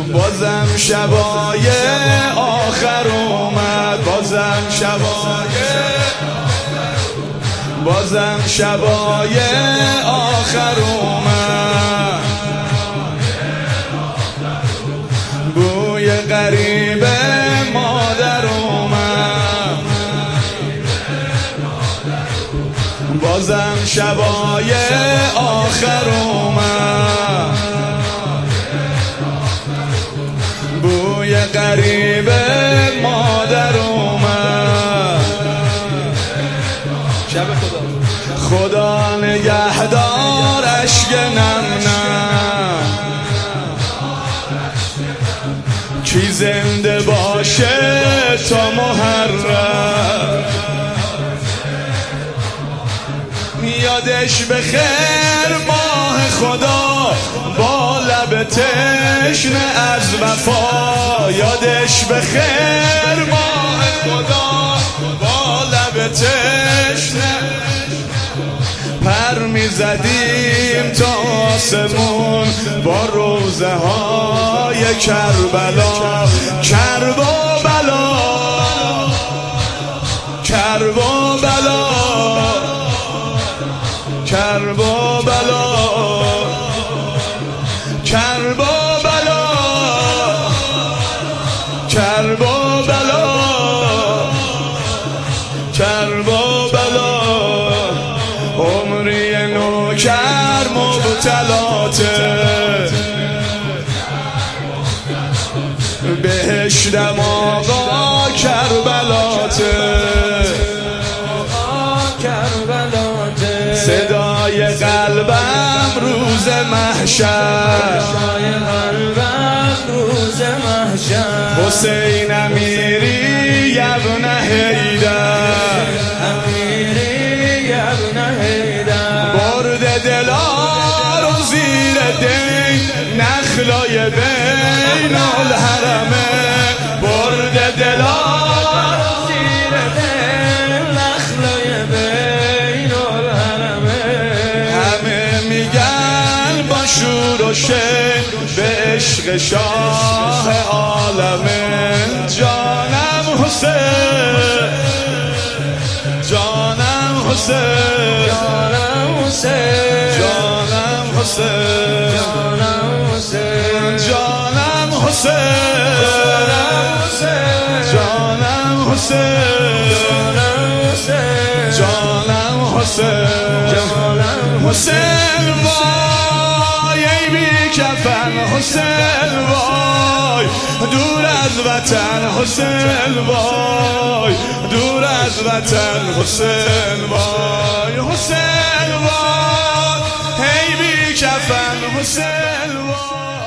بازم شبای آخر اومد، بازم شبای آخر اومد. بوی غریب مادر اومد، بازم شبای آخر اومد. بوی غریب مادر اومد. شب خدا نگهدار اشک نم نم، کی زنده باشه تا محرم. یادش به خیر ماه خدا با لب تشنه از وفا. یادش به خیر ماه خدا با لب تشنه. پر میزدیم تا آسمون با روزه های کربلا. کرب و بلا، کرب و بلا، کرب و بلا، کرب و بلا، کرب و بلا، کرب و بلا. عمری نوکر مبتلاته، بهشتم آقا کربلاته. صدای قلبم روز محشر، حسین امیری ابن حیدر، برد دلار و زیر دین نخلای بین الحرمه. برد دلار و زیر دین نخلای بین الحرمه. همه میگن با شور و شین به عشق شاه عالمه. جانم حسین، جانم حسین، جانم حسین، جانم حسین، جانم حسین، جانم حسین، جانم حسین، جانم حسین، جانم حسین. وای ای بی کفن حسین، وای دور از وطن حسین، وای دور از وطن حسین، وای حسین، وای ای بی کفن حسین، وای.